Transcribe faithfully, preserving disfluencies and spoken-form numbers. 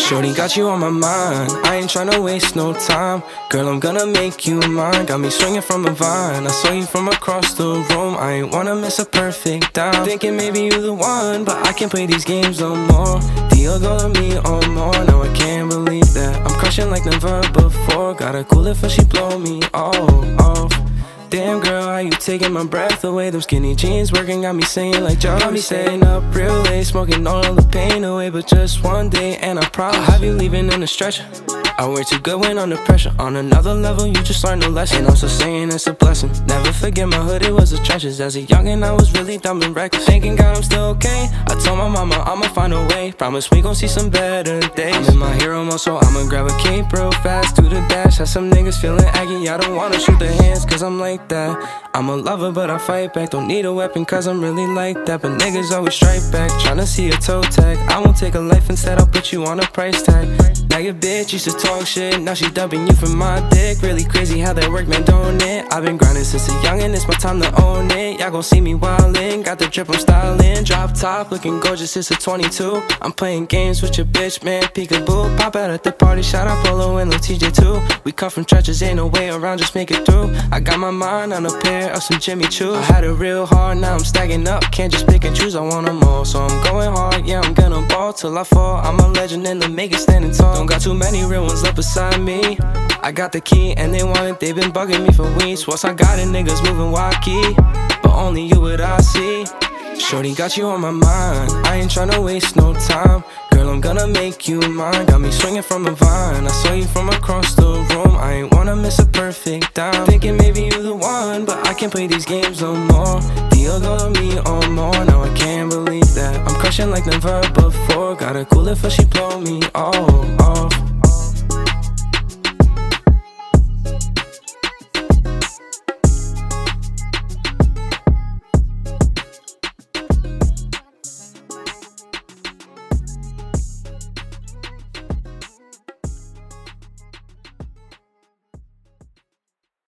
Shorty got you on my mind, I ain't tryna waste no time. Girl, I'm gonna make you mine. Got me swinging from a vine, I saw you from across the room. I ain't wanna miss a perfect dime. Thinking maybe you the one, but I can't play these games no more. Diego to me or more, now I can't believe that I'm crushing like never before. Gotta cool it before she blow me all off. Damn girl, how you taking my breath away? Them skinny jeans working got me saying like Joe. Got me staying up real late, smoking all of the pain away. But just one day and I promise I'll have you leaving in a stretcher. I work too good when under pressure. On another level, you just learned a lesson. And I'm still saying it's a blessing. Never forget my hood, it was the trenches. As a youngin', I was really dumb and reckless. Thinking God, I'm still okay. I told my mama I'ma find a way. Promise we gon' see some better days. I'm in my hero mode, so I'ma grab a cape real fast. Do the dash, have some niggas feeling aggy. I don't wanna shoot their hands, cause I'm like that. I'm a lover, but I fight back. Don't need a weapon, cause I'm really like that. But niggas always strike back, tryna see a toe tag. I won't take a life, instead I'll put you on a price tag. Now your bitch used to talk shit, now she dubbing you for my dick. Really crazy how that work, man, don't it? I've been grinding since a youngin', it's my time to own it. Y'all gon' see me wildin', got the drip, I'm stylin'. Drop top, looking gorgeous, it's a twenty-two. I'm playing games with your bitch, man, peekaboo. Pop out at the party, shout out Polo and Lil T J too. We come from trenches, ain't no way around, just make it through. I got my mind on a pair of some Jimmy Choo's. I had it real hard, now I'm stacking up. Can't just pick and choose, I want them all. So I'm going hard, yeah, I'm gonna ball till I fall. I'm a legend in the making, standing tall. Don't got too many real ones up beside me. I got the key and they want it, they been bugging me for weeks. Once I got it, niggas moving wacky, but only you what I see. Shorty got you on my mind, I ain't tryna waste no time. Girl, I'm gonna make you mine. Got me swinging from a vine, I saw you from across the room. I ain't wanna miss a perfect dime. Thinking maybe you the one, but I can't play these games no more. Diego to me or more, now I can't believe that I'm crushing like never before. Gotta cool it before she blow me all off.